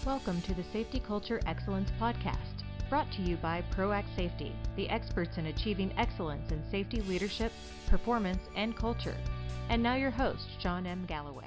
Welcome to the Safety Culture Excellence Podcast, brought to you by ProAct Safety, the experts in achieving excellence in safety leadership, performance, and culture. And now your host, John M. Galloway.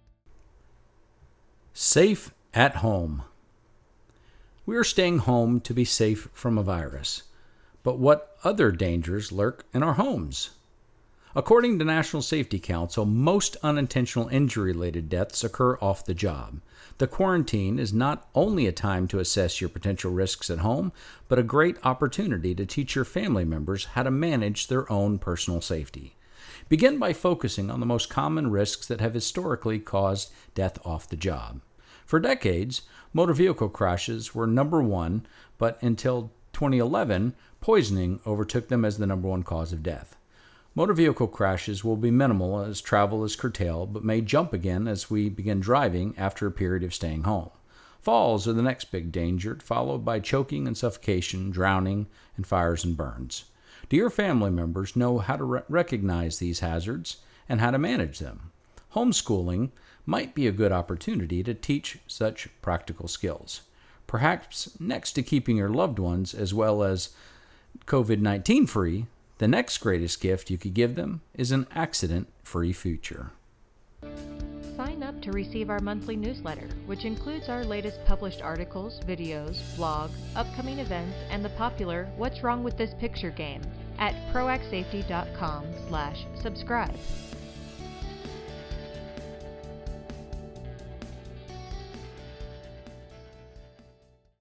Safe at home. We are staying home to be safe from a virus. But what other dangers lurk in our homes? According to National Safety Council, most unintentional injury-related deaths occur off the job. The quarantine is not only a time to assess your potential risks at home, but a great opportunity to teach your family members how to manage their own personal safety. Begin by focusing on the most common risks that have historically caused death off the job. For decades, motor vehicle crashes were number one, but until 2011, poisoning overtook them as the number one cause of death. Motor vehicle crashes will be minimal as travel is curtailed, but may jump again as we begin driving after a period of staying home. Falls are the next big danger, followed by choking and suffocation, drowning, and fires and burns. Do your family members know how to recognize these hazards and how to manage them? Homeschooling might be a good opportunity to teach such practical skills. Perhaps next to keeping your loved ones as well as COVID-19 free, the next greatest gift you could give them is an accident-free future. Sign up to receive our monthly newsletter, which includes our latest published articles, videos, blog, upcoming events, and the popular What's Wrong with This Picture game at proactsafety.com/subscribe.